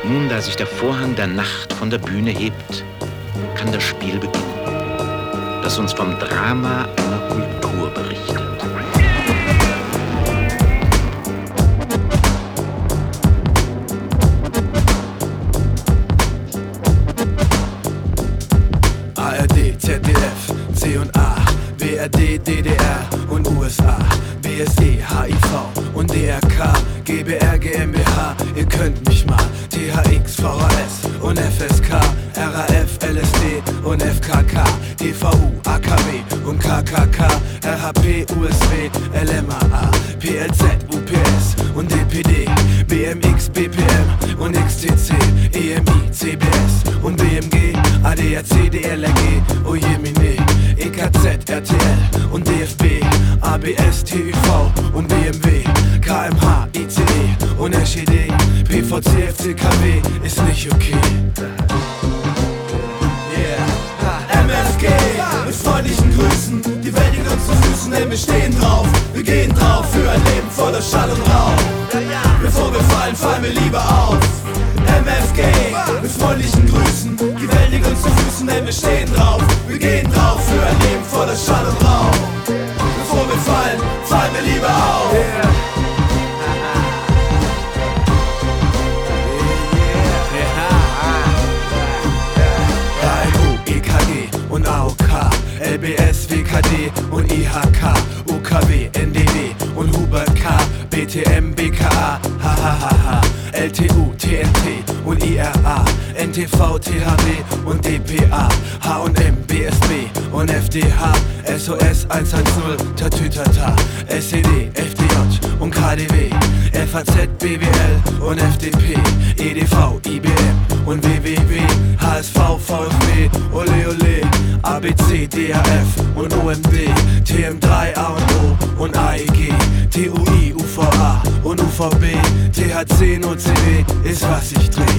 Nun, da sich der Vorhang der Nacht von der Bühne hebt, kann das Spiel beginnen, das uns vom Drama einer Kultur berichtet. ARD, ZDF, C&A, BRD, DDR und USA, BSE, HIV und DRK, GBR, GmbH, ihr könnt mich mal, THX, VHS und FSK, RAF, LSD und FKK, DVU, AKW und KKK, RHP, USW, LMAA, PLZ, UPS und DPD, BMX, BPM und XTC, EMI, CBS und BMG, ADAC, DLRG, Ojemine, EKZ, RTL und DFB, ABS, TÜV und BMW, KMH, ICE und SED, PVC, FCKW ist nicht okay. MFG, mit freundlichen Grüßen, die Welt liegt uns zu Füßen, denn wir stehen drauf, wir gehen drauf für ein Leben voller Schall und Rauch. Bevor wir fallen, fallen wir lieber auf. MFG, mit freundlichen Grüßen, die Welt liegt uns zu Füßen, denn wir stehen drauf, wir gehen drauf für ein Leben voller Schall und Rauch. Bevor wir fallen, fallen wir lieber auf. Und AOK, LBS, WKD und IHK, UKW, NDD und Huber K, BTM, BKA, HHHH, LTU, TNT und IRA, NTV, THW und DPA, H&M, BSB und FDH, SOS 110, Tatütata, SED, FDJ und KDW, FAZ, BWL und FDP, EDV, IBM und WWW, HSV, VfB, Ole Ole, ABC, DAF und OMD, TM3, A und O und AEG, TUI, UVA und UVB, THC, NOCW ist was ich dreh.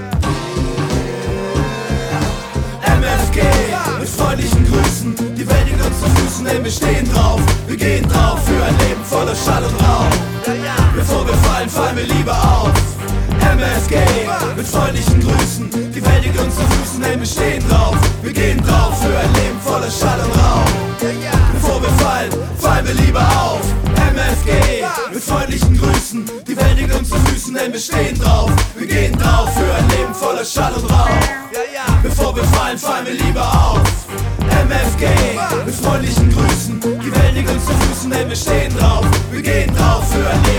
MFG, mit freundlichen Grüßen, die Welt liegt uns zu Füßen, denn wir stehen drauf, wir gehen drauf für ein Leben voller Schall und Rauch. Bevor wir fallen, fallen wir lieber auf. MFG, mit freundlichen Grüßen, die Welt liegt uns zu Füßen, denn wir stehen drauf, wir gehen drauf für ein Leben voller Schall und Rauch. Bevor wir fallen, fallen wir lieber auf. MFG, mit freundlichen Grüßen, die Welt liegt uns zu Füßen, denn wir stehen drauf, wir gehen drauf für ein Leben voller Schall und Rauch. Bevor wir fallen, fallen wir lieber auf. MFG, mit freundlichen Grüßen, die Welt liegt uns zu Füßen, denn wir stehen drauf, wir gehen drauf für ein Leben